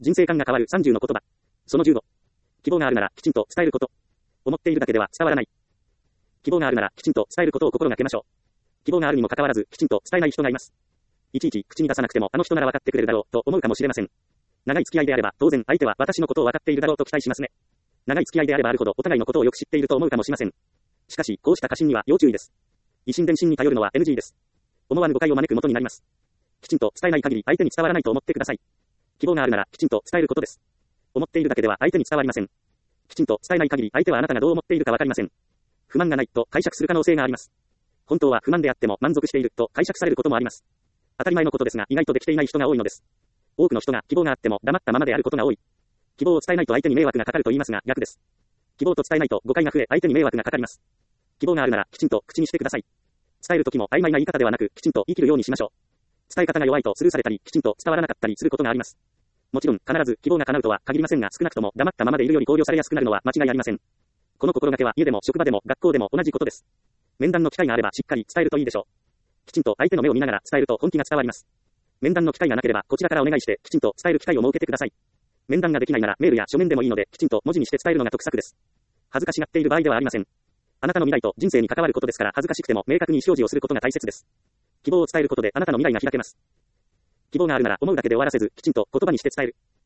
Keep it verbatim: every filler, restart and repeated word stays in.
人生観が変わるさんじゅうの言葉。そのじゅうご。希望があるならきちんと伝えること。思っているだけでは伝わらない。希望があるならきちんと伝えることを心がけましょう。希望があるにもかかわらずきちんと伝えない人がいます。いちいち口に出さなくてもあの人なら分かってくれるだろうと思うかもしれません。長い付き合いであれば当然相手は私のことを分かっているだろうと期待しますね。長い付き合いであればあるほどお互いのことをよく知っていると思うかもしれません。しかしこうした過信には要注意です。以心伝心に頼るのは エヌジー です。思わぬ誤解を招く元になります。きちんと伝えない限り相手に伝わらないと思ってください。希望があるならきちんと伝えることです。思っているだけでは相手に伝わりません。きちんと伝えない限り相手はあなたがどう思っているかわかりません。不満がないと解釈する可能性があります。本当は不満であっても満足していると解釈されることもあります。当たり前のことですが意外とできていない人が多いのです。多くの人が希望があっても黙ったままであることが多い。希望を伝えないと相手に迷惑がかかると言いますが逆です。希望と伝えないと誤解が増え相手に迷惑がかかります。希望があるならきちんと口にしてください。伝えるときも曖昧な言い方ではなくきちんと言い切るようにしましょう。伝え方が弱いとスルーされたりきちんと伝わらなかったりすることがあります。もちろん必ず希望が叶うとは限りませんが少なくとも黙ったままでいるより考慮されやすくなるのは間違いありません。この心がけは家でも職場でも学校でも同じことです。面談の機会があればしっかり伝えるといいでしょう。きちんと相手の目を見ながら伝えると本気が伝わります。面談の機会がなければこちらからお願いしてきちんと伝える機会を設けてください。面談ができないならメールや書面でもいいのできちんと文字にして伝えるのが得策です。恥ずかしがっている場合ではありません。あなたの未来と人生に関わることですから恥ずかしくても明確に意思表示をすることが大切です。希望を伝えることであなたの未来が開けます。希望があるなら思うだけで終わらせずきちんと言葉にして伝える。